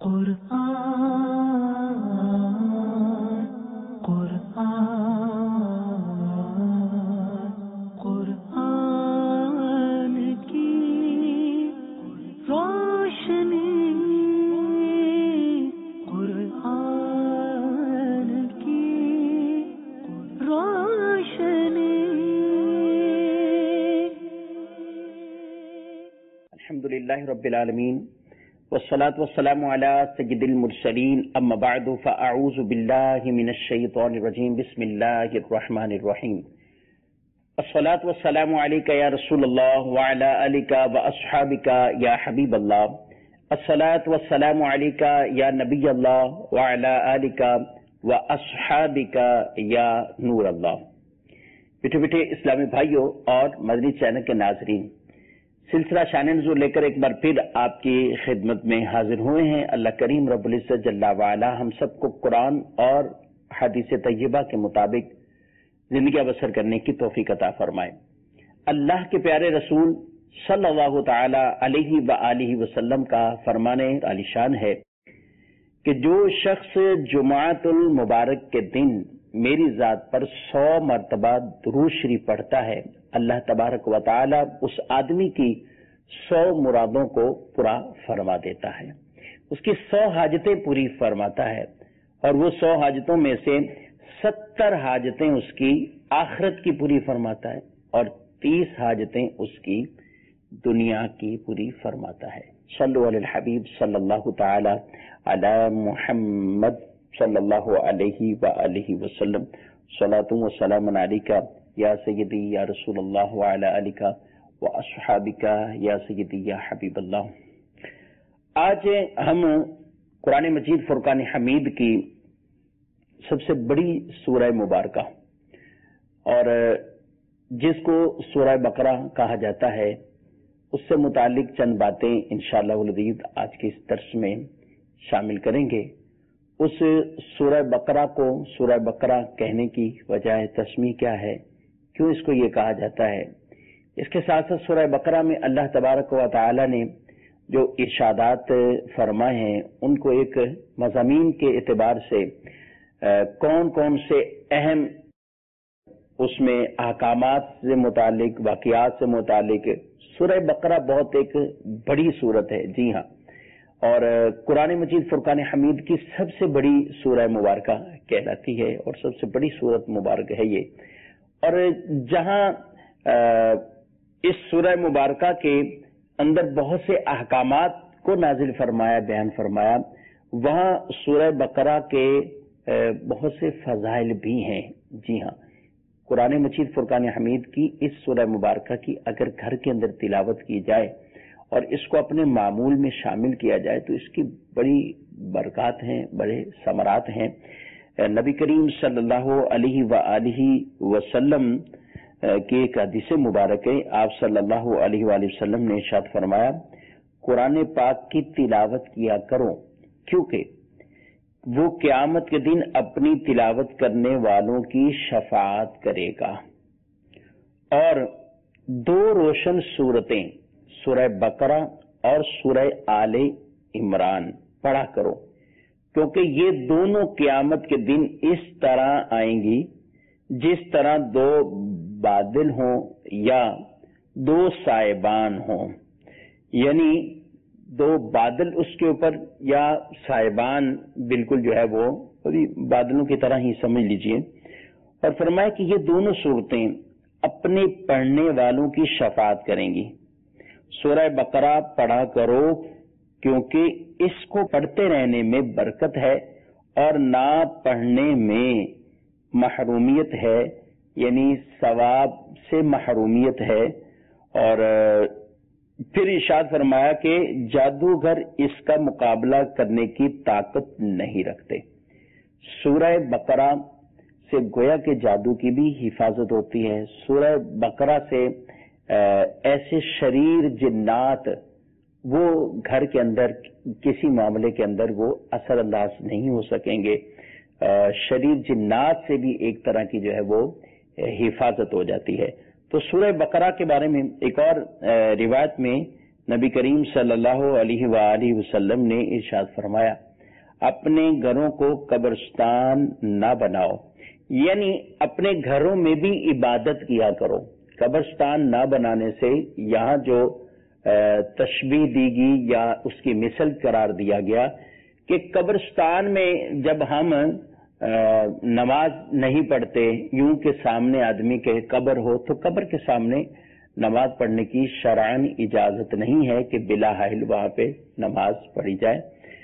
قرآن کی روشنی، قرآن کی روشنی۔ الحمدللہ رب العالمین والصلاة والسلام علی سید المرسلین، اما بعد فاعوذ باللہ من الشیطان الرجیم، بسم اللہ الرحمن الرحیم۔ الصلاة والسلام علیک یا رسول اللہ وعلی آلک واصحابک یا حبیب اللہ۔ الصلاة والسلام علیک یا نبی اللہ وعلی آلک واصحابک یا نور اللہ۔ بیٹھے بیٹھے اسلامی بھائیوں اور مدنی چینل کے ناظرین، سلسلہ شان نزول لے کر ایک بار پھر آپ کی خدمت میں حاضر ہوئے ہیں۔ اللہ کریم رب العزت جل وعلا ہم سب کو قرآن اور حدیث طیبہ کے مطابق زندگی بسر کرنے کی توفیق عطا فرمائے۔ اللہ کے پیارے رسول صلی اللہ تعالی علیہ وآلہ وسلم کا فرمان عالی شان ہے کہ جو شخص جمعۃ المبارک کے دن میری ذات پر 100 مرتبہ درود شریف پڑھتا ہے، اللہ تبارک و تعالی اس آدمی کی 100 مرادوں کو پورا فرما دیتا ہے، اس کی 100 حاجتیں پوری فرماتا ہے، اور وہ 100 حاجتوں میں سے 70 حاجتیں اس کی آخرت کی پوری فرماتا ہے، اور 30 حاجتیں اس کی دنیا کی پوری فرماتا ہے۔ صلو علی الحبیب صلی اللہ تعالی علی محمد صلی اللہ علیہ وآلہ وسلم۔ صلاۃ و سلام علیک یا سیدی یا رسول اللہ وعلی آلک واصحابک یا سیدی یا حبیب اللہ۔ آج ہم قرآن مجید فرقان حمید کی سب سے بڑی سورہ مبارکہ، اور جس کو سورہ بقرہ کہا جاتا ہے، اس سے متعلق چند باتیں انشاءاللہ العزیز آج کے اس درس میں شامل کریں گے۔ اس سورہ بقرہ کو سورہ بقرہ کہنے کی وجہ تسمیہ کیا ہے، کیوں اس کو یہ کہا جاتا ہے، اس کے ساتھ ساتھ سورہ بقرہ میں اللہ تبارک و تعالی نے جو ارشادات فرمائے ہیں ان کو ایک مضامین کے اعتبار سے کون کون سے اہم اس میں احکامات سے متعلق، واقعات سے متعلق۔ سورہ بقرہ بہت ایک بڑی سورت ہے، جی ہاں، اور قرآن مجید فرقان حمید کی سب سے بڑی سورہ مبارکہ کہلاتی ہے، اور سب سے بڑی سورت مبارک ہے یہ۔ اور جہاں اس سورہ مبارکہ کے اندر بہت سے احکامات کو نازل فرمایا، بیان فرمایا، وہاں سورہ بقرہ کے بہت سے فضائل بھی ہیں، جی ہاں۔ قرآن مجید فرقان حمید کی اس سورہ مبارکہ کی اگر گھر کے اندر تلاوت کی جائے اور اس کو اپنے معمول میں شامل کیا جائے تو اس کی بڑی برکات ہیں، بڑے ثمرات ہیں۔ نبی کریم صلی اللہ علیہ وآلہ وسلم کی ایک حدیث مبارک ہے، آپ صلی اللہ علیہ وآلہ وسلم نے ارشاد فرمایا، قرآن پاک کی تلاوت کیا کرو، کیونکہ وہ قیامت کے دن اپنی تلاوت کرنے والوں کی شفاعت کرے گا۔ اور 2 روشن سورتیں سورہ بقرہ اور سورہ آل عمران پڑھا کرو، کیونکہ یہ دونوں قیامت کے دن اس طرح آئیں گی جس طرح 2 بادل ہوں یا 2 سائبان ہوں، یعنی 2 بادل اس کے اوپر یا سائبان، بالکل جو ہے وہ بادلوں کی طرح ہی سمجھ لیجئے۔ اور فرمایا کہ یہ دونوں صورتیں اپنے پڑھنے والوں کی شفاعت کریں گی۔ سورہ بقرہ پڑھا کرو کیونکہ اس کو پڑھتے رہنے میں برکت ہے اور نہ پڑھنے میں محرومیت ہے، یعنی ثواب سے محرومیت ہے۔ اور پھر ارشاد فرمایا کہ جادوگر اس کا مقابلہ کرنے کی طاقت نہیں رکھتے۔ سورہ بقرہ سے گویا کہ جادو کی بھی حفاظت ہوتی ہے۔ سورہ بقرہ سے ایسے شریر جنات وہ گھر کے اندر کسی معاملے کے اندر وہ اثر انداز نہیں ہو سکیں گے۔ شریر جنات سے بھی ایک طرح کی جو ہے وہ حفاظت ہو جاتی ہے۔ تو سورہ بقرہ کے بارے میں ایک اور روایت میں نبی کریم صلی اللہ علیہ وآلہ وسلم نے ارشاد فرمایا اپنے گھروں کو قبرستان نہ بناؤ، یعنی اپنے گھروں میں بھی عبادت کیا کرو۔ قبرستان نہ بنانے سے یہاں جو تشبیہ دی گئی یا اس کی مثل قرار دیا گیا کہ قبرستان میں جب ہم نماز نہیں پڑھتے، یوں کہ سامنے آدمی کے قبر ہو تو قبر کے سامنے نماز پڑھنے کی شرعاً اجازت نہیں ہے کہ بلا حائل وہاں پہ نماز پڑھی جائے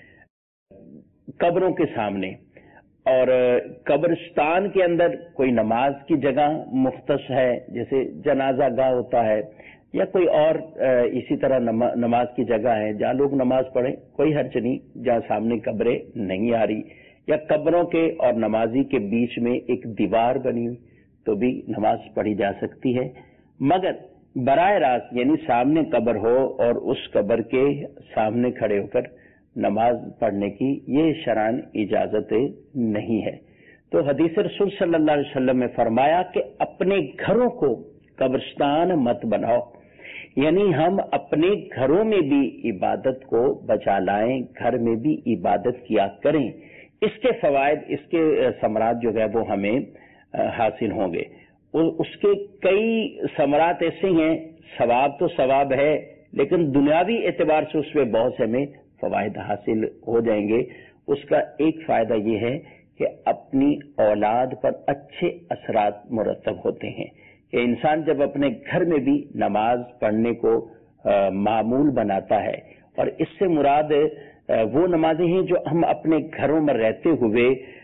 قبروں کے سامنے۔ اور قبرستان کے اندر کوئی نماز کی جگہ مختص ہے، جیسے جنازہ گاہ ہوتا ہے یا کوئی اور اسی طرح نماز کی جگہ ہے جہاں لوگ نماز پڑھیں، کوئی حرج نہیں، جہاں سامنے قبریں نہیں آ رہی، یا قبروں کے اور نمازی کے بیچ میں ایک دیوار بنی ہوئی تو بھی نماز پڑھی جا سکتی ہے۔ مگر براہ راست یعنی سامنے قبر ہو اور اس قبر کے سامنے کھڑے ہو کر نماز پڑھنے کی یہ شرعاً اجازت نہیں ہے۔ تو حدیث رسول صلی اللہ علیہ وسلم میں فرمایا کہ اپنے گھروں کو قبرستان مت بناؤ، یعنی ہم اپنے گھروں میں بھی عبادت کو بچا لائیں، گھر میں بھی عبادت کیا کریں، اس کے فوائد، اس کے ثمرات جو ہے وہ ہمیں حاصل ہوں گے۔ اس کے کئی ثمرات ایسے ہیں، ثواب تو ثواب ہے لیکن دنیاوی اعتبار سے اس میں بہت سے ہمیں فوائد حاصل ہو جائیں گے۔ اس کا ایک فائدہ یہ ہے کہ اپنی اولاد پر اچھے اثرات مرتب ہوتے ہیں کہ انسان جب اپنے گھر میں بھی نماز پڑھنے کو معمول بناتا ہے، اور اس سے مراد وہ نمازیں ہیں جو ہم اپنے گھروں میں رہتے ہوئے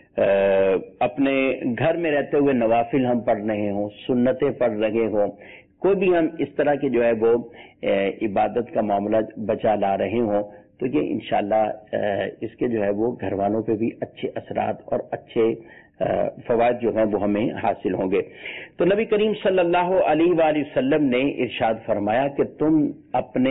اپنے گھر میں رہتے ہوئے نوافل ہم پڑھ رہے ہوں، سنتیں پڑھ رہے ہوں، کوئی بھی ہم اس طرح کی جو ہے وہ عبادت کا معاملہ بچا لا رہے ہوں، تو یہ انشاءاللہ اس کے جو ہے وہ گھر والوں پہ بھی اچھے اثرات اور اچھے فوائد جو ہیں وہ ہمیں حاصل ہوں گے۔ تو نبی کریم صلی اللہ علیہ وآلہ وسلم نے ارشاد فرمایا کہ تم اپنے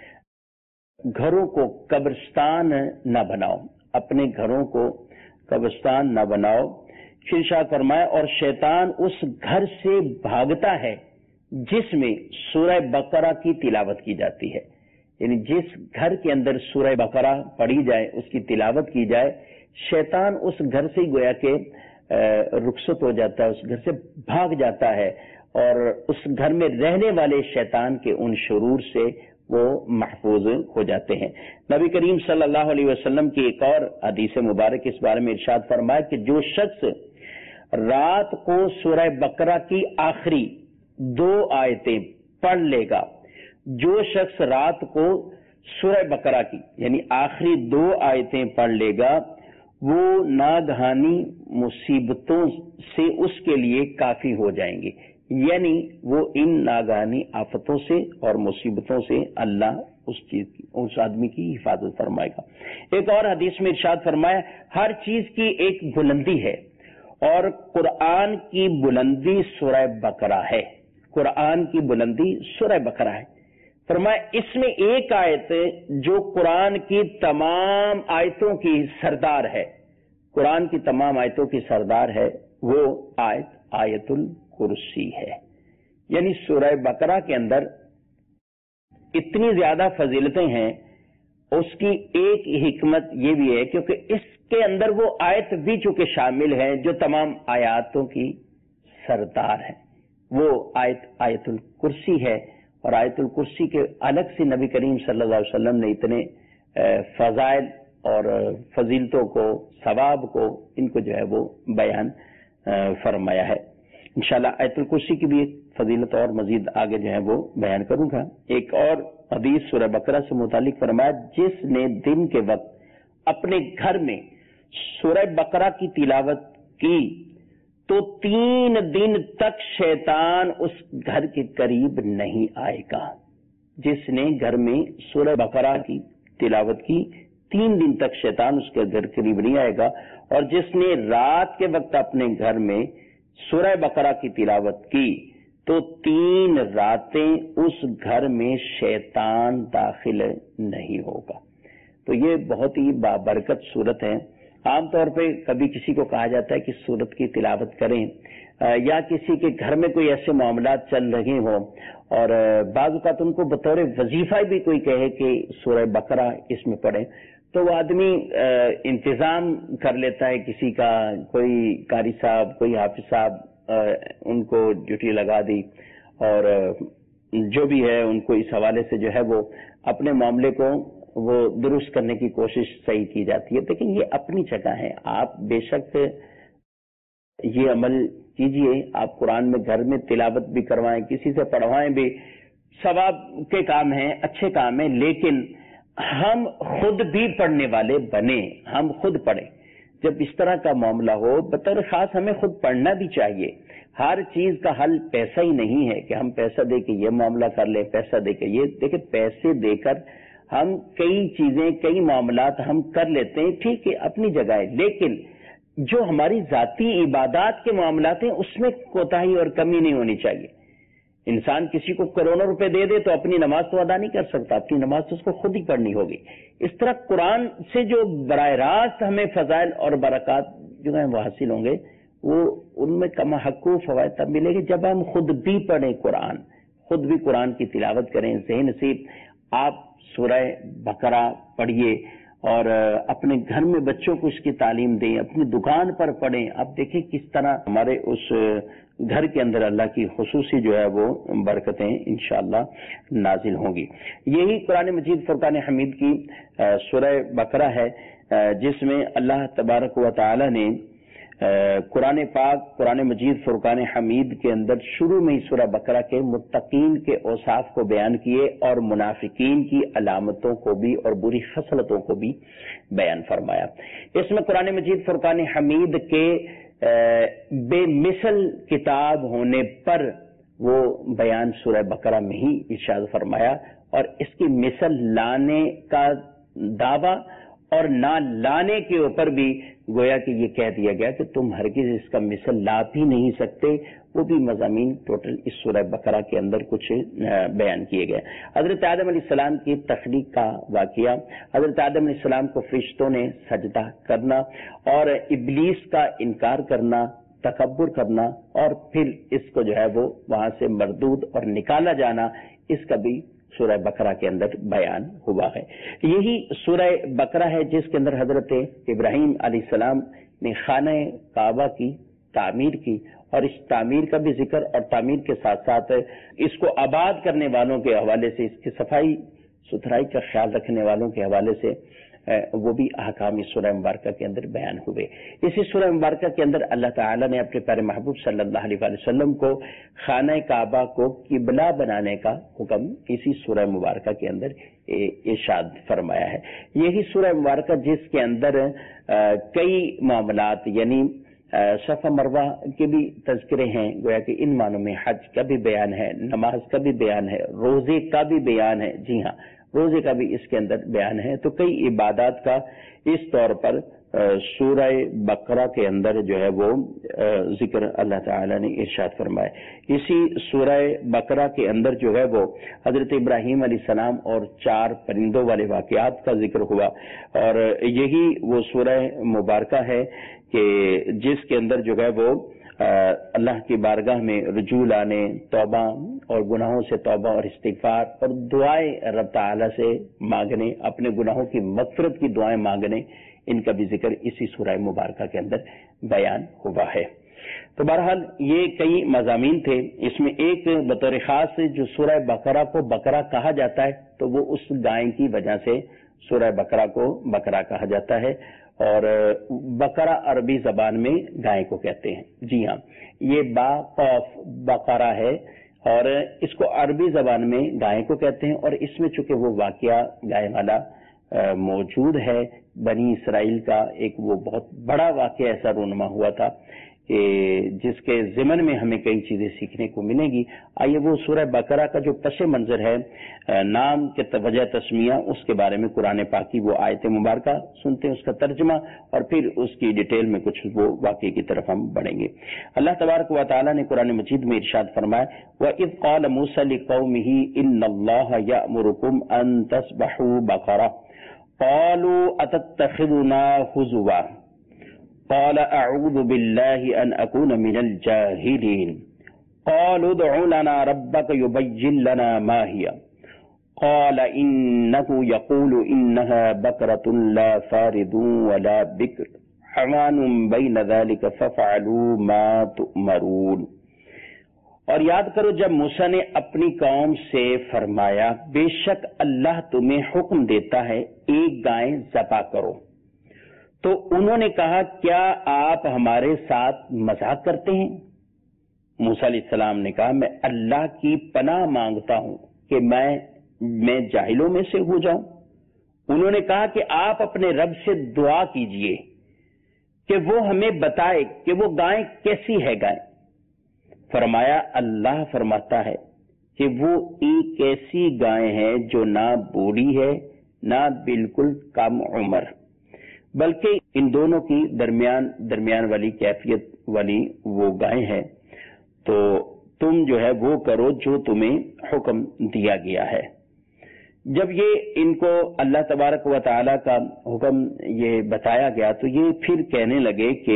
گھروں کو قبرستان نہ بناؤ، اپنے گھروں کو قبرستان نہ بناؤ۔ پھر ارشاد فرمایا اور شیطان اس گھر سے بھاگتا ہے جس میں سورہ بقرہ کی تلاوت کی جاتی ہے، یعنی جس گھر کے اندر سورہ بقرہ پڑھی جائے، اس کی تلاوت کی جائے، شیطان اس گھر سے گویا کہ رخصت ہو جاتا ہے، اس گھر سے بھاگ جاتا ہے، اور اس گھر میں رہنے والے شیطان کے ان شرور سے وہ محفوظ ہو جاتے ہیں۔ نبی کریم صلی اللہ علیہ وسلم کی ایک اور حدیث مبارک اس بارے میں ارشاد فرمایا کہ جو شخص رات کو سورہ بقرہ کی آخری 2 آیتیں پڑھ لے گا، جو شخص رات کو سورہ بقرہ کی یعنی آخری 2 آیتیں پڑھ لے گا، وہ ناگہانی مصیبتوں سے اس کے لیے کافی ہو جائیں گے، یعنی وہ ان ناگہانی آفتوں سے اور مصیبتوں سے اللہ اس آدمی کی حفاظت فرمائے گا۔ ایک اور حدیث میں ارشاد فرمایا ہر چیز کی ایک بلندی ہے، اور قرآن کی بلندی سورہ بقرہ ہے، قرآن کی بلندی سورہ بقرہ ہے۔ فرمایا اس میں ایک آیت جو قرآن کی تمام آیتوں کی سردار ہے، قرآن کی تمام آیتوں کی سردار ہے، وہ آیت الکرسی ہے۔ یعنی سورہ بقرہ کے اندر اتنی زیادہ فضیلتیں ہیں، اس کی ایک حکمت یہ بھی ہے کیونکہ اس کے اندر وہ آیت بھی چونکہ شامل ہے جو تمام آیاتوں کی سردار ہے، وہ آیت الکرسی ہے۔ اور آیت الکرسی کے الگ سے نبی کریم صلی اللہ علیہ وسلم نے اتنے فضائل اور فضیلتوں کو، ثواب کو، ان کو جو ہے وہ بیان فرمایا ہے۔ انشاءاللہ آیت الکرسی کی بھی ایک فضیلت اور مزید آگے جو ہے وہ بیان کروں گا۔ ایک اور حدیث سورہ بقرہ سے متعلق فرمایا جس نے دن کے وقت اپنے گھر میں سورہ بقرہ کی تلاوت کی تو 3 دن تک شیطان اس گھر کے قریب نہیں آئے گا۔ جس نے گھر میں سورہ بقرہ کی تلاوت کی 3 دن تک شیطان اس کے گھر قریب نہیں آئے گا، اور جس نے رات کے وقت اپنے گھر میں سورہ بقرہ کی تلاوت کی تو 3 راتیں اس گھر میں شیطان داخل نہیں ہوگا۔ تو یہ بہت ہی بابرکت صورت ہے، عام طور پہ کبھی کسی کو کہا جاتا ہے کہ سورت کی تلاوت کریں، یا کسی کے گھر میں کوئی ایسے معاملات چل رہے ہوں اور بعض اوقات ان کو بطور وظیفہ بھی کوئی کہے کہ سورہ بقرہ اس میں پڑھیں، تو وہ آدمی انتظام کر لیتا ہے، کسی کا کوئی قاری صاحب، کوئی حافظ صاحب ان کو ڈیوٹی لگا دی، اور جو بھی ہے ان کو اس حوالے سے جو ہے وہ اپنے معاملے کو وہ درست کرنے کی کوشش صحیح کی جاتی ہے. لیکن یہ اپنی جگہ ہے، آپ بے شک یہ عمل کیجئے، آپ قرآن میں گھر میں تلاوت بھی کروائیں، کسی سے پڑھوائیں بھی، ثواب کے کام ہیں، اچھے کام ہیں، لیکن ہم خود بھی پڑھنے والے بنیں، ہم خود پڑھیں. جب اس طرح کا معاملہ ہو بطور خاص ہمیں خود پڑھنا بھی چاہیے. ہر چیز کا حل پیسہ ہی نہیں ہے کہ ہم پیسہ دے کے یہ معاملہ کر لیں، پیسہ دے کے یہ، دیکھیں پیسے دے کر ہم کئی چیزیں، کئی معاملات ہم کر لیتے ہیں، ٹھیک ہے اپنی جگہ ہے، لیکن جو ہماری ذاتی عبادات کے معاملات ہیں اس میں کوتاہی اور کمی نہیں ہونی چاہیے. انسان کسی کو کروڑوں روپے دے دے تو اپنی نماز تو ادا نہیں کر سکتا، اپنی نماز تو اس کو خود ہی پڑھنی ہوگی. اس طرح قرآن سے جو براہ راست ہمیں فضائل اور برکات جو ہیں وہ حاصل ہوں گے، وہ ان میں کم حقوق فوائد تب ملے گی جب ہم خود بھی پڑھیں قرآن، خود بھی قرآن کی تلاوت کریں. ذہن نصیب آپ سورہ بقرہ پڑھیے اور اپنے گھر میں بچوں کو اس کی تعلیم دیں، اپنی دکان پر پڑھیں. آپ دیکھیں کس طرح ہمارے اس گھر کے اندر اللہ کی خصوصی جو ہے وہ برکتیں انشاءاللہ نازل ہوں گی. یہی قرآن مجید فرقان حمید کی سورہ بقرہ ہے، جس میں اللہ تبارک و تعالی نے قرآن پاک، قرآن مجید فرقان حمید کے اندر شروع میں ہی سورہ بقرہ کے متقین کے اوصاف کو بیان کیے اور منافقین کی علامتوں کو بھی اور بری خصلتوں کو بھی بیان فرمایا. اس میں قرآن مجید فرقان حمید کے بے مثل کتاب ہونے پر وہ بیان سورہ بقرہ میں ہی ارشاد فرمایا، اور اس کی مثل لانے کا دعویٰ اور نہ لانے کے اوپر بھی گویا کہ یہ کہہ دیا گیا کہ تم ہرگز اس کا مثل لا بھی نہیں سکتے. وہ بھی مضامین ٹوٹل اس سورہ بقرہ کے اندر کچھ بیان کیے گئے. حضرت آدم علیہ السلام کی تخلیق کا واقعہ، حضرت آدم علیہ السلام کو فرشتوں نے سجدہ کرنا اور ابلیس کا انکار کرنا، تکبر کرنا، اور پھر اس کو جو ہے وہ وہاں سے مردود اور نکالا جانا، اس کا بھی سورہ بقرہ کے اندر بیان ہوا ہے. یہی سورہ بقرہ ہے جس کے اندر حضرت ابراہیم علیہ السلام نے خانہ کعبہ کی تعمیر کی، اور اس تعمیر کا بھی ذکر اور تعمیر کے ساتھ ساتھ اس کو آباد کرنے والوں کے حوالے سے، اس کی صفائی ستھرائی کا خیال رکھنے والوں کے حوالے سے وہ بھی احکام اس سورہ مبارکہ کے اندر بیان ہوئے. اسی سورہ مبارکہ کے اندر اللہ تعالی نے اپنے پیارے محبوب صلی اللہ علیہ وسلم کو خانہ کعبہ کو قبلہ بنانے کا حکم اسی سورہ مبارکہ کے اندر ارشاد فرمایا ہے. یہی سورہ مبارکہ جس کے اندر کئی معاملات یعنی صفا مروہ کے بھی تذکرے ہیں، گویا کہ ان معنوں میں حج کا بھی بیان ہے، نماز کا بھی بیان ہے، روزے کا بھی بیان ہے. جی ہاں، روزے کا بھی اس کے اندر بیان ہے. تو کئی عبادات کا اس طور پر سورہ بقرہ کے اندر جو ہے وہ ذکر اللہ تعالی نے ارشاد فرمایا. اسی سورہ بقرہ کے اندر جو ہے وہ حضرت ابراہیم علیہ السلام اور 4 پرندوں والے واقعات کا ذکر ہوا، اور یہی وہ سورہ مبارکہ ہے کہ جس کے اندر جو ہے وہ اللہ کی بارگاہ میں رجوع لانے، توبہ اور گناہوں سے توبہ اور استغفار اور دعائیں رب تعالی سے مانگنے، اپنے گناہوں کی مغفرت کی دعائیں مانگنے، ان کا بھی ذکر اسی سورہ مبارکہ کے اندر بیان ہوا ہے. تو بہرحال یہ کئی مضامین تھے. اس میں ایک بطور خاص جو سورہ بقرہ کو بقرہ کہا جاتا ہے تو وہ اس گائے کی وجہ سے سورہ بقرہ کو بقرہ کہا جاتا ہے، اور بقرہ عربی زبان میں گائے کو کہتے ہیں. جی ہاں، یہ با قاف بقرہ ہے اور اس کو عربی زبان میں گائے کو کہتے ہیں. اور اس میں چونکہ وہ واقعہ گائے والا موجود ہے، بنی اسرائیل کا ایک وہ بہت بڑا واقعہ ایسا رونما ہوا تھا کہ جس کے ضمن میں ہمیں کئی چیزیں سیکھنے کو ملیں گی. آئیے وہ سورہ بقرہ کا جو پس منظر ہے، نام کے وجہ تسمیہ، اس کے بارے میں قرآن پاک کی وہ آیت مبارکہ سنتے ہیں، اس کا ترجمہ، اور پھر اس کی ڈیٹیل میں کچھ وہ واقعے کی طرف ہم بڑھیں گے. اللہ تبارک و تعالی نے قرآن مجید میں ارشاد فرمایا، وَإِذْ قَالَ مُوسَىٰ لِقَوْمِهِ إِنَّ اللَّهَ يَأْمُرُكُمْ أَن تَذْبَحُوا بَقَرَةً قَالُوا أَتَتَّخِذُنَا هُزُوًا قال اعوذ باللہ ان اکون من الجاہلین قالوا ادع لنا ربك يبين لنا ما هي قال انه يقول انها بقرة لا فارض ولا بكر عوان بين ذلك ففعلوا ما تؤمرون۔ اور یاد کرو جب موسیٰ نے اپنی قوم سے فرمایا بے شک اللہ تمہیں حکم دیتا ہے ایک گائے ذبح کرو، تو انہوں نے کہا کیا آپ ہمارے ساتھ مذاق کرتے ہیں؟ موسیٰ علیہ السلام نے کہا میں اللہ کی پناہ مانگتا ہوں کہ میں جاہلوں میں سے ہو جاؤں۔ انہوں نے کہا کہ آپ اپنے رب سے دعا کیجئے کہ وہ ہمیں بتائے کہ وہ گائے کیسی ہے گائے۔ فرمایا اللہ فرماتا ہے کہ وہ ایک ایسی گائے ہے جو نہ بوڑھی ہے نہ بالکل کم عمر، بلکہ ان دونوں کی درمیان والی کیفیت والی وہ گائے ہے، تو تم جو ہے وہ کرو جو تمہیں حکم دیا گیا ہے۔ جب یہ ان کو اللہ تبارک و تعالی کا حکم یہ بتایا گیا تو یہ پھر کہنے لگے کہ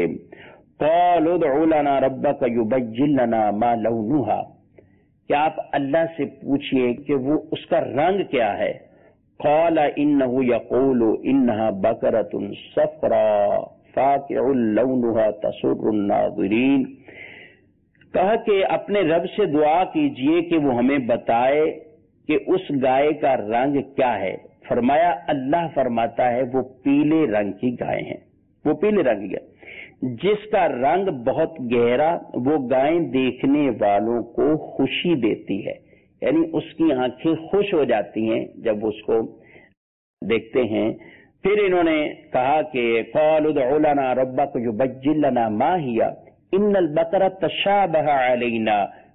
قالوا ادع لنا ربك يبين لنا ما لونها، کہ آپ اللہ سے پوچھئے کہ وہ اس کا رنگ کیا ہے۔ قال انه يقول انها بقرة صفراء فاقع لونها تسر الناظرین، کہا کہ اپنے رب سے دعا کیجئے کہ وہ ہمیں بتائے کہ اس گائے کا رنگ کیا ہے۔ فرمایا اللہ فرماتا ہے وہ پیلے رنگ کی گائے ہیں، وہ پیلے رنگ کی گائے جس کا رنگ بہت گہرا، وہ گائیں دیکھنے والوں کو خوشی دیتی ہے، یعنی اس کی آنکھیں خوش ہو جاتی ہیں جب اس کو دیکھتے ہیں۔ پھر انہوں نے کہا کہ قالوا ادع لنا ربك يبين لنا ما هي ان البقرة تشابه علينا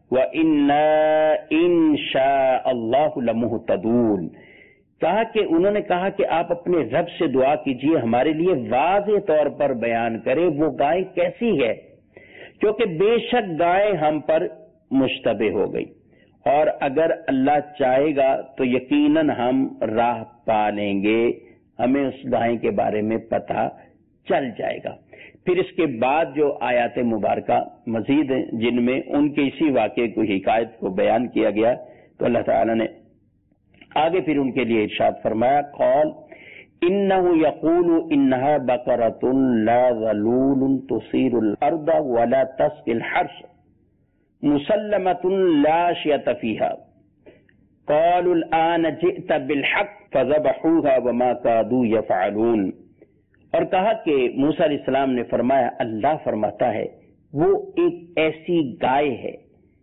وإنا ان شاء الله لمهتدون، کہا کہ انہوں نے کہا کہ آپ اپنے رب سے دعا کیجئے ہمارے لیے واضح طور پر بیان کرے وہ گائے کیسی ہے، کیونکہ بے شک گائے ہم پر مشتبہ ہو گئی، اور اگر اللہ چاہے گا تو یقیناً ہم راہ پا لیں گے، ہمیں اس گائے کے بارے میں پتہ چل جائے گا۔ پھر اس کے بعد جو آیات مبارکہ مزید ہیں جن میں ان کے اسی واقعے کو حکایت کو بیان کیا گیا، تو اللہ تعالی نے آگے پھر ان کے لیے ارشاد فرمایا قال انه يقول انها بقرة لا ذلول تثير الارض ولا تسقي الحرث مسلمة لا شية فيها قالوا الآن جئت بالحق فذبحوها وما كادوا يفعلون۔ اور کہا کہ موسیٰ علیہ السلام نے فرمایا اللہ فرماتا ہے وہ ایک ایسی گائے ہے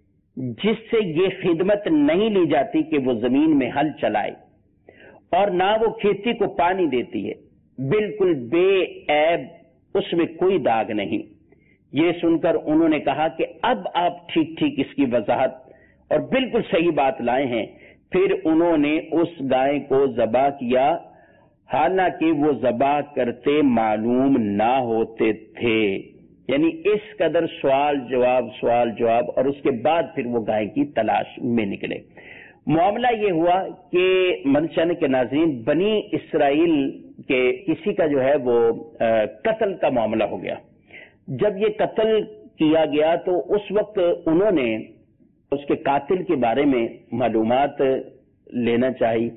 جس سے یہ خدمت نہیں لی جاتی کہ وہ زمین میں ہل چلائے، اور نہ وہ کھیتی کو پانی دیتی ہے، بالکل بے عیب، اس میں کوئی داغ نہیں۔ یہ سن کر انہوں نے کہا کہ اب آپ ٹھیک ٹھیک اس کی وضاحت اور بالکل صحیح بات لائے ہیں۔ پھر انہوں نے اس گائے کو ذبح کیا، حالانکہ وہ ذبح کرتے معلوم نہ ہوتے تھے، یعنی اس قدر سوال جواب اور اس کے بعد پھر وہ گائے کی تلاش میں نکلے۔ معاملہ یہ ہوا کہ منشان کے ناظرین بنی اسرائیل کے کسی کا جو ہے وہ قتل کا معاملہ ہو گیا۔ جب یہ قتل کیا گیا تو اس وقت انہوں نے اس کے قاتل کے بارے میں معلومات لینا چاہی،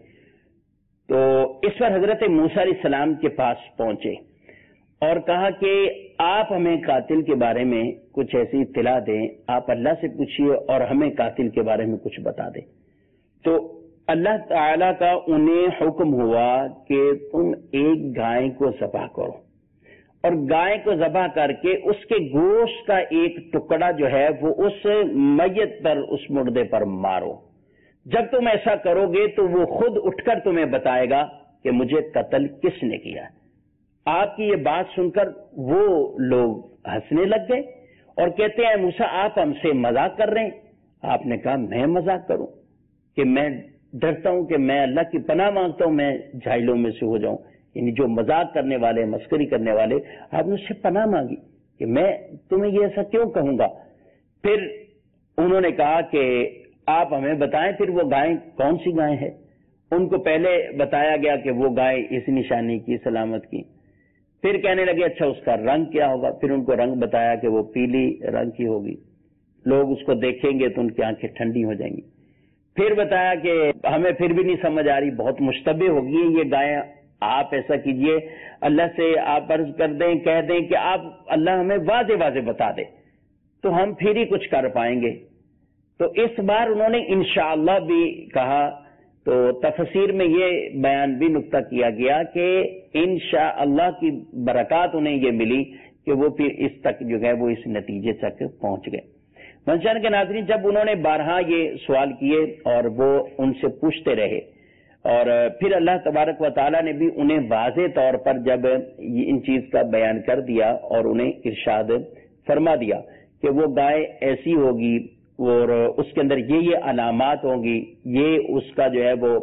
تو اس پر حضرت موسیٰ علیہ السلام کے پاس پہنچے اور کہا کہ آپ ہمیں قاتل کے بارے میں کچھ ایسی اطلاع دیں، آپ اللہ سے پوچھئے اور ہمیں قاتل کے بارے میں کچھ بتا دیں۔ تو اللہ تعالیٰ کا انہیں حکم ہوا کہ تم ایک گائے کو ذبح کرو، اور گائے کو ذبح کر کے اس کے گوشت کا ایک ٹکڑا جو ہے وہ اس میت پر، اس مردے پر مارو۔ جب تم ایسا کرو گے تو وہ خود اٹھ کر تمہیں بتائے گا کہ مجھے قتل کس نے کیا۔ آپ کی یہ بات سن کر وہ لوگ ہنسنے لگ گئے اور کہتے ہیں موسیٰ آپ ہم سے مذاق کر رہے ہیں۔ آپ نے کہا میں مذاق کروں کہ میں ڈرتا ہوں کہ میں اللہ کی پناہ مانگتا ہوں میں جاہلوں میں سے ہو جاؤں، یعنی جو مذاق کرنے والے، مسخری کرنے والے، آپ نے اس سے پناہ مانگی کہ میں تمہیں یہ ایسا کیوں کہوں گا۔ پھر انہوں نے کہا کہ آپ ہمیں بتائیں پھر وہ گائے کون سی گائے ہے۔ ان کو پہلے بتایا گیا کہ وہ گائے اس نشانی کی، سلامت کی۔ پھر کہنے لگے اچھا اس کا رنگ کیا ہوگا، پھر ان کو رنگ بتایا کہ وہ پیلی رنگ کی ہوگی، لوگ اس کو دیکھیں گے تو ان کی آنکھیں ٹھنڈی ہو جائیں گی۔ پھر بتایا کہ ہمیں پھر بھی نہیں سمجھ آ رہی، بہت مشتبہ ہوگی یہ گائے، آپ ایسا کیجئے اللہ سے آپ عرض کر دیں، کہہ دیں کہ آپ اللہ ہمیں واضح واضح بتا دیں تو ہم پھر ہی کچھ کر پائیں گے۔ تو اس بار انہوں نے انشاءاللہ بھی کہا، تو تفسیر میں یہ بیان بھی نقطہ کیا گیا کہ انشاءاللہ کی برکات انہیں یہ ملی کہ وہ پھر اس تک جو ہے وہ اس نتیجے تک پہنچ گئے۔ منشان کے ناظرین، جب انہوں نے بارہا یہ سوال کیے اور وہ ان سے پوچھتے رہے، اور پھر اللہ تبارک و تعالیٰ نے بھی انہیں واضح طور پر جب ان چیز کا بیان کر دیا اور انہیں ارشاد فرما دیا کہ وہ گائے ایسی ہوگی اور اس کے اندر یہ علامات ہوں گی، یہ اس کا جو ہے وہ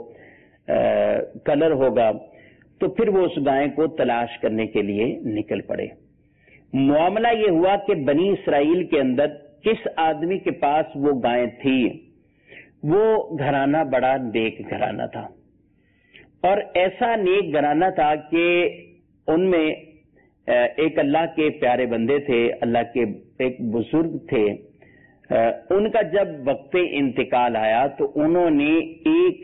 کلر ہوگا، تو پھر وہ اس گائے کو تلاش کرنے کے لیے نکل پڑے۔ معاملہ یہ ہوا کہ بنی اسرائیل کے اندر کس آدمی کے پاس وہ گائے تھی، وہ گھرانہ بڑا نیک گھرانہ تھا، اور ایسا نیک گھرانہ تھا کہ ان میں ایک اللہ کے پیارے بندے تھے، اللہ کے ایک بزرگ تھے۔ ان کا جب وقت انتقال آیا تو انہوں نے ایک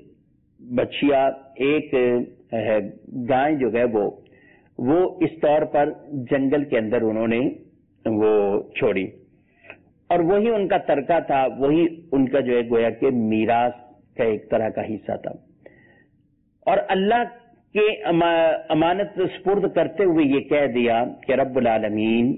بچیا، ایک گائے جو ہے وہ اس طور پر جنگل کے اندر انہوں نے وہ چھوڑی، اور وہی ان کا ترکہ تھا، وہی ان کا جو ہے گویا کہ میراث کا ایک طرح کا حصہ تھا۔ اور اللہ کے امانت سپرد کرتے ہوئے یہ کہہ دیا کہ رب العالمین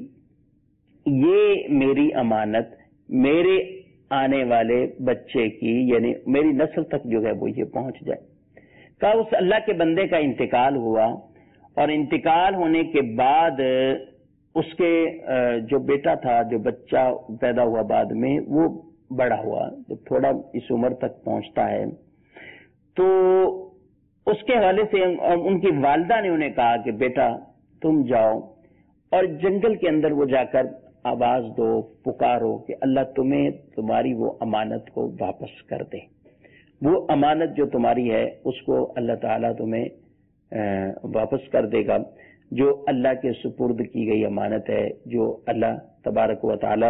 یہ میری امانت میرے آنے والے بچے کی، یعنی میری نسل تک جو ہے وہ یہ پہنچ جائے۔ کہا اس اللہ کے بندے کا انتقال ہوا، اور انتقال ہونے کے بعد اس کے جو بیٹا تھا، جو بچہ پیدا ہوا بعد میں، وہ بڑا ہوا، جب تھوڑا اس عمر تک پہنچتا ہے تو اس کے حوالے سے ان کی والدہ نے انہیں کہا کہ بیٹا تم جاؤ اور جنگل کے اندر وہ جا کر آواز دو، پکارو کہ اللہ تمہیں تمہاری وہ امانت کو واپس کر دے، وہ امانت جو تمہاری ہے اس کو اللہ تعالیٰ تمہیں واپس کر دے گا، جو اللہ کے سپرد کی گئی امانت ہے، جو اللہ تبارک و تعالیٰ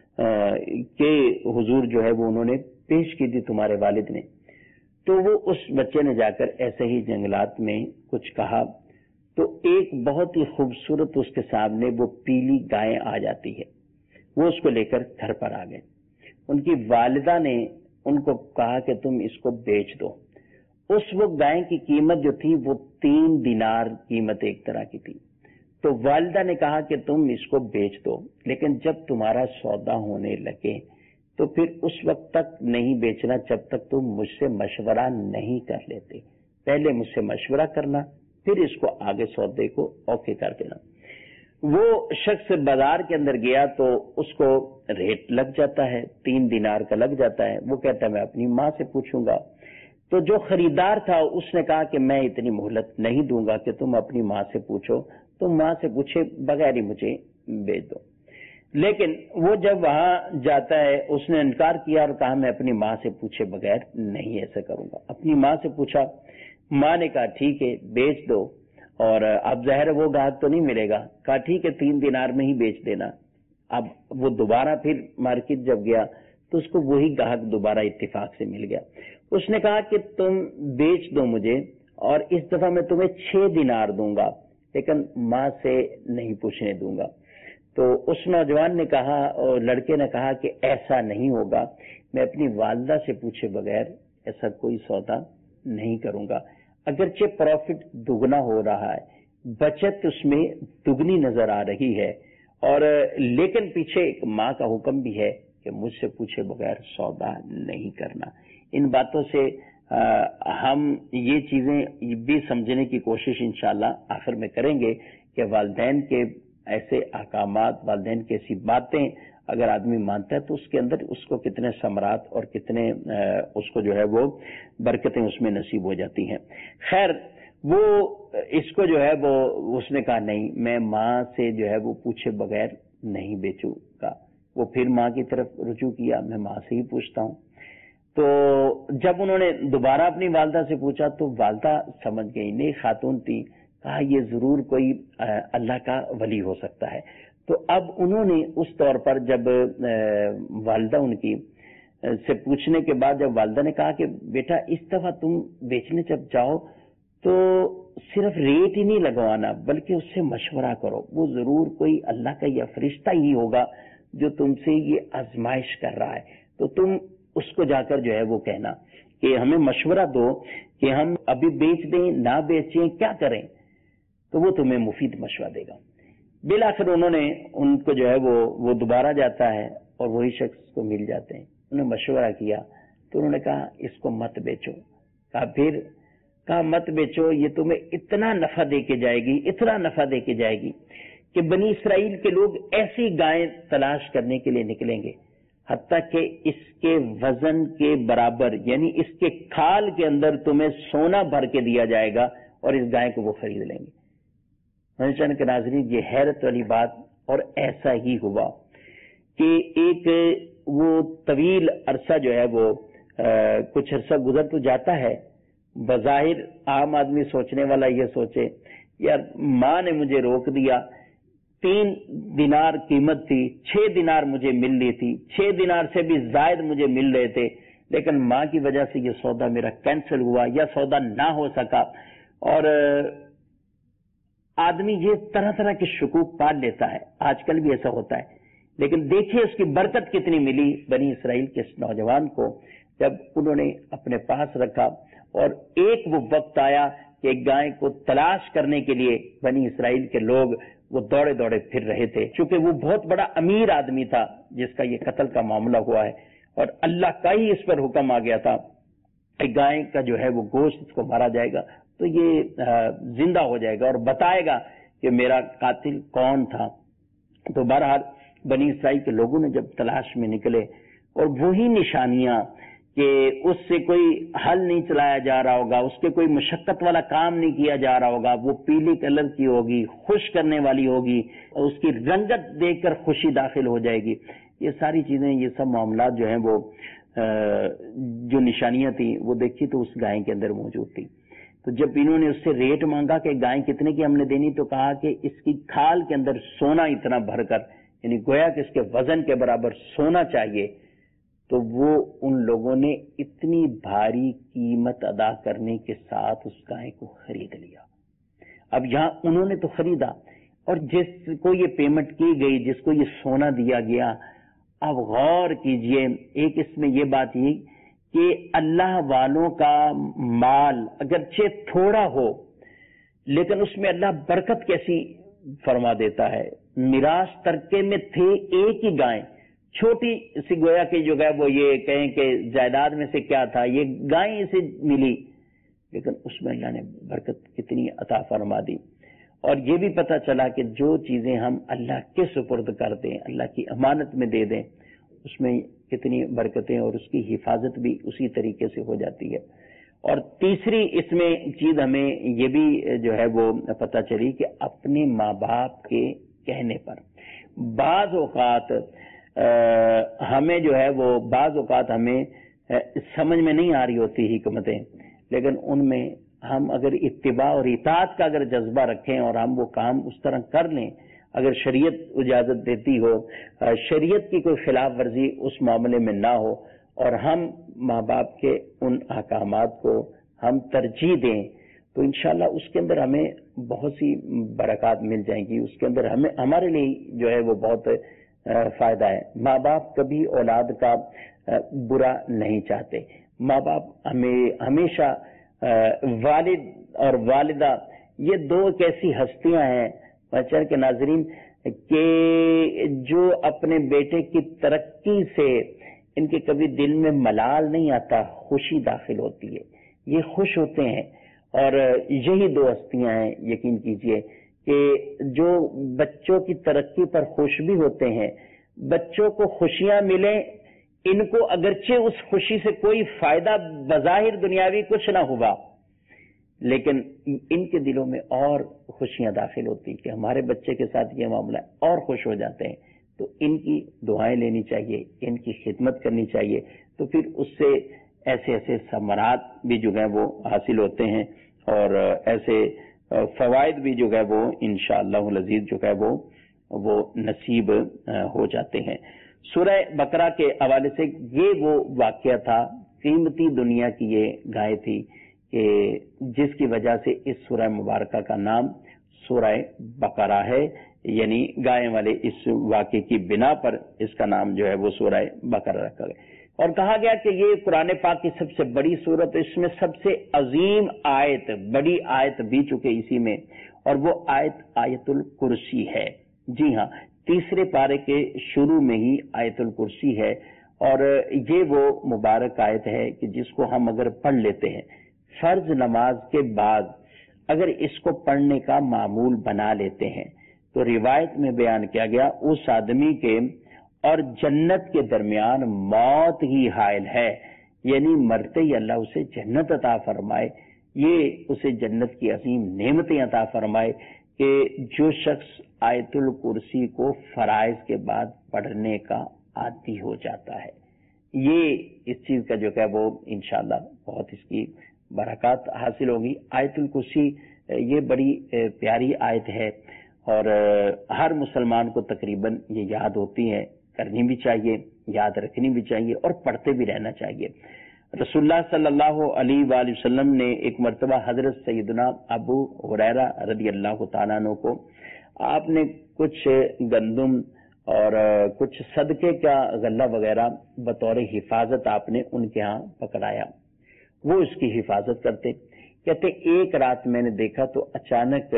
کے حضور جو ہے وہ انہوں نے پیش کی تھی تمہارے والد نے۔ تو وہ اس بچے نے جا کر ایسے ہی جنگلات میں کچھ کہا، تو ایک بہت ہی خوبصورت اس کے سامنے وہ پیلی گائے آ جاتی ہے، وہ اس کو لے کر گھر پر آ گئے۔ ان کی والدہ نے ان کو کہا کہ تم اس کو بیچ دو۔ اس وقت گائے کی قیمت جو تھی وہ 3 دینار قیمت ایک طرح کی تھی، تو والدہ نے کہا کہ تم اس کو بیچ دو، لیکن جب تمہارا سودا ہونے لگے تو پھر اس وقت تک نہیں بیچنا جب تک تم مجھ سے مشورہ نہیں کر لیتے، پہلے مجھ سے مشورہ کرنا، پھر اس کو آگے سودے کو اوکے کر دینا۔ وہ شخص بازار کے اندر گیا تو اس کو ریٹ لگ جاتا ہے، 3 دینار کا لگ جاتا ہے، وہ کہتا ہے میں اپنی ماں سے پوچھوں گا۔ تو جو خریدار تھا اس نے کہا کہ میں اتنی مہلت نہیں دوں گا کہ تم اپنی ماں سے پوچھو، تم ماں سے پوچھے بغیر ہی مجھے بیچ دو۔ لیکن وہ جب وہاں جاتا ہے اس نے انکار کیا اور کہا میں اپنی ماں سے پوچھے بغیر نہیں ایسا کروں گا۔ اپنی ماں سے پوچھا، ماں نے کہا ٹھیک ہے بیچ دو، اور اب ظاہر وہ گاہک تو نہیں ملے گا، کہا ٹھیک ہے 3 دینار میں ہی بیچ دینا۔ اب وہ دوبارہ پھر مارکیٹ جب گیا تو اس کو وہی گاہک دوبارہ اتفاق سے مل گیا۔ اس نے کہا کہ تم بیچ دو مجھے، اور اس دفعہ میں تمہیں 6 دینار دوں گا، لیکن ماں سے نہیں پوچھنے دوں گا۔ تو اس نوجوان نے کہا، اور لڑکے نے کہا کہ ایسا نہیں ہوگا، میں اپنی والدہ سے پوچھے بغیر ایسا کوئی سودا نہیں کروں گا، اگرچہ پروفٹ دگنا ہو رہا ہے، بچت اس میں دگنی نظر آ رہی ہے، اور لیکن پیچھے ایک ماں کا حکم بھی ہے کہ مجھ سے پوچھے بغیر سودا نہیں کرنا۔ ان باتوں سے ہم یہ چیزیں بھی سمجھنے کی کوشش انشاءاللہ آخر میں کریں گے کہ والدین کے ایسے احکامات، والدین کی ایسی باتیں اگر آدمی مانتا ہے تو اس کے اندر اس کو کتنے ثمرات اور کتنے اس کو جو ہے وہ برکتیں اس میں نصیب ہو جاتی ہیں۔ خیر، وہ اس کو جو ہے وہ اس نے کہا نہیں، میں ماں سے جو ہے وہ پوچھے بغیر نہیں بیچوں گا۔ وہ پھر ماں کی طرف رجوع کیا، میں ماں سے ہی پوچھتا ہوں۔ تو جب انہوں نے دوبارہ اپنی والدہ سے پوچھا تو والدہ سمجھ گئی، نہیں خاتون تھی، کہا یہ ضرور کوئی اللہ کا ولی ہو سکتا ہے. تو اب انہوں نے اس طور پر جب والدہ ان کی سے پوچھنے کے بعد جب والدہ نے کہا کہ بیٹا اس دفعہ تم بیچنے جب جاؤ تو صرف ریٹ ہی نہیں لگوانا بلکہ اس سے مشورہ کرو، وہ ضرور کوئی اللہ کا یا فرشتہ ہی ہوگا جو تم سے یہ آزمائش کر رہا ہے، تو تم اس کو جا کر جو ہے وہ کہنا کہ ہمیں مشورہ دو کہ ہم ابھی بیچ دیں نہ بیچیں کیا کریں، تو وہ تمہیں مفید مشورہ دے گا. بالآخر انہوں نے ان کو جو ہے وہ دوبارہ جاتا ہے اور وہی شخص کو مل جاتے ہیں. انہوں نے مشورہ کیا تو انہوں نے کہا اس کو مت بیچو. کہا مت بیچو، یہ تمہیں اتنا نفع دے کے جائے گی، اتنا نفع دے کے جائے گی کہ بنی اسرائیل کے لوگ ایسی گائیں تلاش کرنے کے لیے نکلیں گے حتیٰ کہ اس کے وزن کے برابر یعنی اس کے کھال کے اندر تمہیں سونا بھر کے دیا جائے گا اور اس گائے کو وہ خرید لیں گے. چند کے ناظرین، یہ حیرت والی بات، اور ایسا ہی ہوا کہ ایک وہ طویل عرصہ جو ہے وہ کچھ عرصہ گزر تو جاتا ہے. بظاہر عام آدمی سوچنے والا یہ سوچے یار ماں نے مجھے روک دیا، 3 دینار قیمت تھی، 6 دینار مجھے مل رہی تھی، 6 دینار سے بھی زائد مجھے مل رہے تھے، لیکن ماں کی وجہ سے یہ سودا میرا کینسل ہوا یا سودا نہ ہو سکا. اور آدمی یہ طرح طرح کے شکوک پال لیتا ہے، آج کل بھی ایسا ہوتا ہے. لیکن دیکھیے اس کی برکت کتنی ملی بنی اسرائیل کے اس نوجوان کو جب انہوں نے اپنے پاس رکھا. اور ایک وہ وقت آیا کہ گائے کو تلاش کرنے کے لیے بنی اسرائیل کے لوگ وہ دوڑے دوڑے پھر رہے تھے، چونکہ وہ بہت بڑا امیر آدمی تھا جس کا یہ قتل کا معاملہ ہوا ہے، اور اللہ کا ہی اس پر حکم آ گیا تھا کہ گائے کا جو ہے وہ گوشت اس کو مارا جائے گا تو یہ زندہ ہو جائے گا اور بتائے گا کہ میرا قاتل کون تھا. تو بہرحال بنی اسرائیل کے لوگوں نے جب تلاش میں نکلے اور وہی نشانیاں کہ اس سے کوئی حل نہیں چلایا جا رہا ہوگا، اس کے کوئی مشقت والا کام نہیں کیا جا رہا ہوگا، وہ پیلی کلر کی ہوگی، خوش کرنے والی ہوگی اور اس کی رنگت دیکھ کر خوشی داخل ہو جائے گی، یہ ساری چیزیں، یہ سب معاملات جو ہیں وہ جو نشانیاں تھیں وہ دیکھی تو اس گائے کے اندر موجود تھی. تو جب انہوں نے اس سے ریٹ مانگا کہ گائے کتنے کی ہم نے دینی، تو کہا کہ اس کی کھال کے اندر سونا اتنا بھر کر، یعنی گویا کہ اس کے وزن کے برابر سونا چاہیے. تو وہ ان لوگوں نے اتنی بھاری قیمت ادا کرنے کے ساتھ اس گائے کو خرید لیا. اب یہاں انہوں نے تو خریدا اور جس کو یہ پیمنٹ کی گئی، جس کو یہ سونا دیا گیا، اب غور کیجئے ایک اس میں یہ بات یہ کہ اللہ والوں کا مال اگرچہ تھوڑا ہو لیکن اس میں اللہ برکت کیسی فرما دیتا ہے. میراث ترکے میں تھے ایک ہی گائے، چھوٹی سی گویا کہ جو گائے وہ یہ کہیں کہ جائیداد میں سے کیا تھا، یہ گائے اسے ملی، لیکن اس میں اللہ نے برکت کتنی عطا فرما دی. اور یہ بھی پتہ چلا کہ جو چیزیں ہم اللہ کے سپرد کر دیں، اللہ کی امانت میں دے دیں، اس میں کتنی برکتیں اور اس کی حفاظت بھی اسی طریقے سے ہو جاتی ہے. اور تیسری اس میں چیز ہمیں یہ بھی جو ہے وہ پتہ چلی کہ اپنے ماں باپ کے کہنے پر بعض اوقات ہمیں جو ہے وہ بعض اوقات ہمیں سمجھ میں نہیں آ رہی ہوتی حکمتیں، لیکن ان میں ہم اگر اتباع اور اطاعت کا اگر جذبہ رکھیں اور ہم وہ کام اس طرح کر لیں، اگر شریعت اجازت دیتی ہو، شریعت کی کوئی خلاف ورزی اس معاملے میں نہ ہو اور ہم ماں باپ کے ان احکامات کو ہم ترجیح دیں، تو انشاءاللہ اس کے اندر ہمیں بہت سی برکات مل جائیں گی. اس کے اندر ہمارے لیے جو ہے وہ بہت فائدہ ہے. ماں باپ کبھی اولاد کا برا نہیں چاہتے. ماں باپ ہمیشہ والد اور والدہ یہ دو ایک ایسی ہستیاں ہیں بچر کے ناظرین کہ جو اپنے بیٹے کی ترقی سے ان کے کبھی دل میں ملال نہیں آتا، خوشی داخل ہوتی ہے، یہ خوش ہوتے ہیں. اور یہی دو ہستیاں ہیں یقین کیجئے کہ جو بچوں کی ترقی پر خوش بھی ہوتے ہیں. بچوں کو خوشیاں ملیں، ان کو اگرچہ اس خوشی سے کوئی فائدہ بظاہر دنیاوی کچھ نہ ہوا، لیکن ان کے دلوں میں اور خوشیاں داخل ہوتی کہ ہمارے بچے کے ساتھ یہ معاملہ ہے، اور خوش ہو جاتے ہیں. تو ان کی دعائیں لینی چاہیے، ان کی خدمت کرنی چاہیے، تو پھر اس سے ایسے ایسے ثمرات بھی جو ہیں وہ حاصل ہوتے ہیں اور ایسے فوائد بھی جو ہے وہ انشاءاللہ العزیز جو ہے وہ نصیب ہو جاتے ہیں۔ سورہ بقرہ کے حوالے سے یہ وہ واقعہ تھا، قیمتی دنیا کی یہ گائے تھی کہ جس کی وجہ سے اس سورہ مبارکہ کا نام سورہ بقرہ ہے، یعنی گائے والے اس واقعے کی بنا پر اس کا نام جو ہے وہ سورہ بقرہ رکھا گیا، اور کہا گیا کہ یہ قرآن پاک کی سب سے بڑی سورت، اس میں سب سے عظیم آیت، بڑی آیت بھی چکے اسی میں، اور وہ آیت الکرسی ہے۔ جی ہاں، تیسرے پارے کے شروع میں ہی آیت الکرسی ہے، اور یہ وہ مبارک آیت ہے کہ جس کو ہم اگر پڑھ لیتے ہیں فرض نماز کے بعد، اگر اس کو پڑھنے کا معمول بنا لیتے ہیں تو روایت میں بیان کیا گیا اس آدمی کے اور جنت کے درمیان موت ہی حائل ہے، یعنی مرتے ہی اللہ اسے جنت عطا فرمائے، یہ اسے جنت کی عظیم نعمتیں عطا فرمائے کہ جو شخص آیت الکرسی کو فرائض کے بعد پڑھنے کا عادی ہو جاتا ہے، یہ اس چیز کا جو ہے وہ انشاءاللہ بہت اس کی برکات حاصل ہوگی۔ آیت الکرسی یہ بڑی پیاری آیت ہے، اور ہر مسلمان کو تقریباً یہ یاد ہوتی ہے، کرنی بھی چاہیے، یاد رکھنی بھی چاہیے، اور پڑھتے بھی رہنا چاہیے۔ رسول اللہ صلی اللہ علیہ وآلہ وسلم نے ایک مرتبہ حضرت سیدنا ابو ہریرہ رضی اللہ تعالیٰ عنہ کو آپ نے کچھ گندم اور کچھ صدقے کا غلہ وغیرہ بطور حفاظت آپ نے ان کے ہاں پکڑایا، وہ اس کی حفاظت کرتے، کہتے ایک رات میں نے دیکھا تو اچانک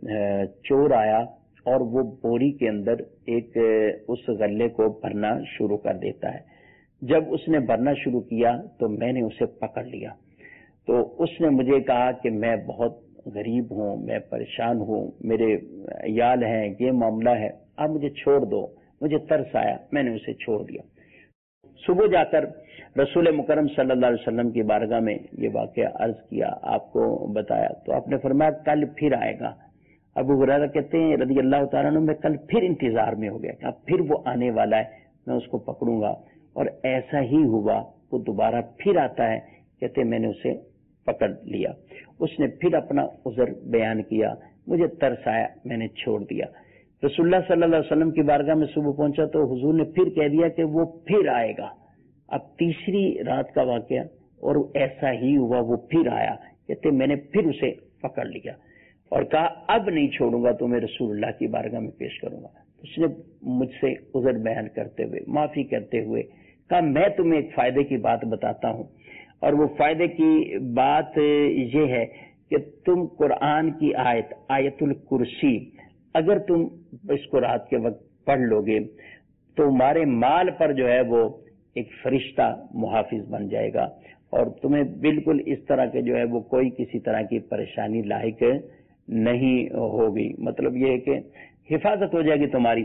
چور آیا اور وہ بوری کے اندر ایک اس غلے کو بھرنا شروع کر دیتا ہے۔ جب اس نے بھرنا شروع کیا تو میں نے اسے پکڑ لیا، تو اس نے مجھے کہا کہ میں بہت غریب ہوں، میں پریشان ہوں، میرے عیال ہیں، یہ معاملہ ہے، آپ مجھے چھوڑ دو۔ مجھے ترس آیا، میں نے اسے چھوڑ دیا۔ صبح جا کر رسول مکرم صلی اللہ علیہ وسلم کی بارگاہ میں یہ واقعہ عرض کیا، آپ کو بتایا، تو آپ نے فرمایا کل پھر آئے گا۔ ابو ہریرہ کہتے ہیں رضی اللہ تعالیٰ عنہ، میں کل پھر انتظار میں ہو گیا کہ اب پھر وہ آنے والا ہے، میں اس کو پکڑوں گا، اور ایسا ہی ہوا، وہ دوبارہ پھر آتا ہے، کہتے میں نے اسے پکڑ لیا۔ اس نے پھر اپنا عذر بیان کیا، مجھے ترس آیا، میں نے چھوڑ دیا۔ رسول اللہ صلی اللہ علیہ وسلم کی بارگاہ میں صبح پہنچا تو حضور نے پھر کہہ دیا کہ وہ پھر آئے گا۔ اب تیسری رات کا واقعہ، اور ایسا ہی ہوا، وہ پھر آیا، کہتے میں نے پھر اسے پکڑ لیا اور کہا اب نہیں چھوڑوں گا، تو میں رسول اللہ کی بارگاہ میں پیش کروں گا۔ اس نے مجھ سے عذر بیان کرتے ہوئے، معافی کرتے ہوئے کہا میں تمہیں ایک فائدے کی بات بتاتا ہوں، اور وہ فائدے کی بات یہ ہے کہ تم قرآن کی آیت الکرسی اگر تم اس کو رات کے وقت پڑھ لو گے تو تمہارے مال پر جو ہے وہ ایک فرشتہ محافظ بن جائے گا، اور تمہیں بالکل اس طرح کے جو ہے وہ کوئی کسی طرح کی پریشانی لاحق نہیں ہوگی، مطلب یہ ہے کہ حفاظت ہو جائے گی تمہاری۔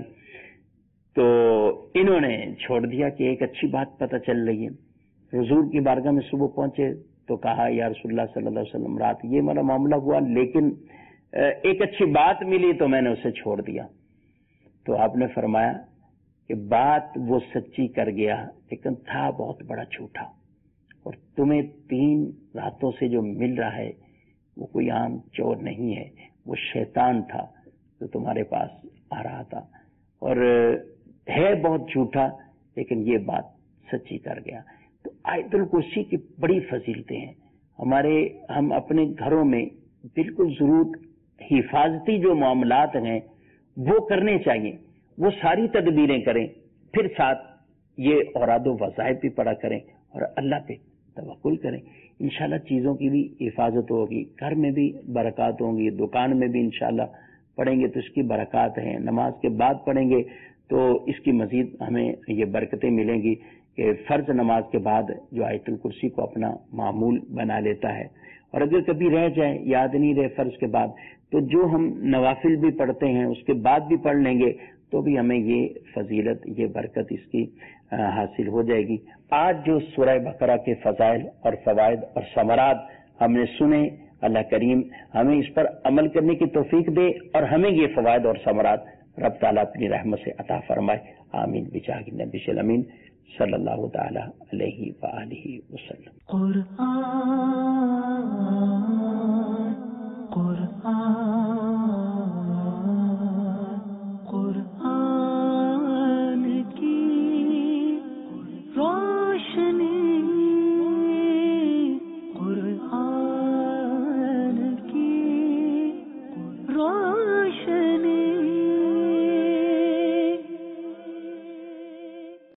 تو انہوں نے چھوڑ دیا کہ ایک اچھی بات پتہ چل رہی ہے۔ حضور کی بارگاہ میں صبح پہنچے تو کہا یا رسول اللہ صلی اللہ علیہ وسلم، رات یہ میرا معاملہ ہوا، لیکن ایک اچھی بات ملی تو میں نے اسے چھوڑ دیا۔ تو آپ نے فرمایا کہ بات وہ سچی کر گیا، لیکن تھا بہت بڑا جھوٹا، اور تمہیں 3 راتوں سے جو مل رہا ہے وہ کوئی عام چور نہیں ہے، وہ شیطان تھا جو تمہارے پاس آ رہا تھا، اور ہے بہت جھوٹا، لیکن یہ بات سچی کر گیا۔ تو آیت الکرسی کی بڑی فضیلتیں ہیں، ہم اپنے گھروں میں بالکل ضرور حفاظتی جو معاملات ہیں وہ کرنے چاہیے، وہ ساری تدبیریں کریں، پھر ساتھ یہ اوراد و وظائف بھی پڑھا کریں اور اللہ پہ توکل کریں، انشاءاللہ چیزوں کی بھی حفاظت ہوگی، گھر میں بھی برکات ہوں گی، دکان میں بھی انشاءاللہ پڑھیں گے تو اس کی برکات ہیں، نماز کے بعد پڑھیں گے تو اس کی مزید ہمیں یہ برکتیں ملیں گی کہ فرض نماز کے بعد جو آیت الکرسی کو اپنا معمول بنا لیتا ہے، اور اگر کبھی رہ جائے، یاد نہیں رہے فرض کے بعد، تو جو ہم نوافل بھی پڑھتے ہیں اس کے بعد بھی پڑھ لیں گے تو بھی ہمیں یہ فضیلت، یہ برکت اس کی حاصل ہو جائے گی۔ آج جو سورہ بقرہ کے فضائل اور فوائد اور ثمرات ہم نے سنے، اللہ کریم ہمیں اس پر عمل کرنے کی توفیق دے اور ہمیں یہ فوائد اور ثمرات رب تعالیٰ اپنی رحمت سے عطا فرمائے، آمین بجاہ نبی الامین صلی اللہ تعالی علیہ وآلہ وسلم۔ قرآن